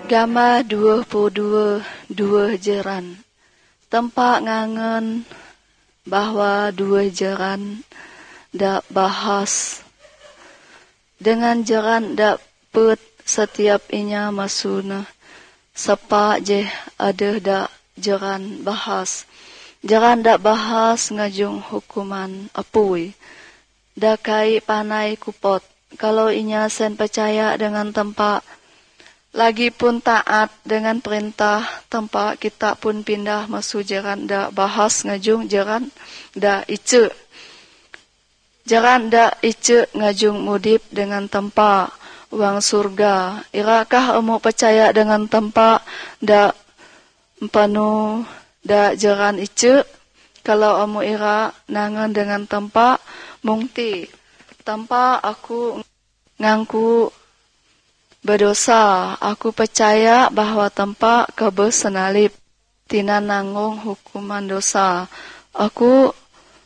Gambar 22 jeran. Tempat ngangen bahwa 2 jeran dak bahas. Dengan jeran dak put setiap inya masuna. Sepa je ada dak jeran bahas. Jeran dak bahas ngajung hukuman apui. Dakai panai kupot. Kalau inya sen percaya dengan tempat, lagi pun taat dengan perintah tempat, kita pun pindah masuk jeran dak bahas ngajung jeran dak ice. Jeran dak ice ngajung mudip dengan tempat wang surga. Irakah emu percaya dengan tempat dak penuh dak jeran ice? Kalau emu ira nangan dengan tempat mungti tanpa aku ngangku berdosa, aku percaya bahwa tanpa kebersenalip tina nanggung hukuman dosa. Aku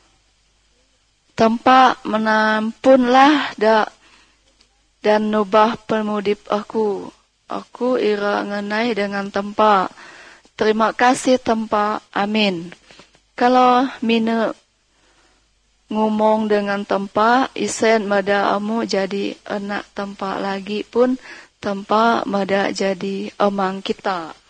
tanpa menampunlah dan nubah pemudip aku. Aku ira ngenai dengan tempat. Terima kasih tempat. Amin. Kalau mine ngomong dengan tempat, isen mada amu jadi anak tempat lagi pun tempat mada jadi emang kita.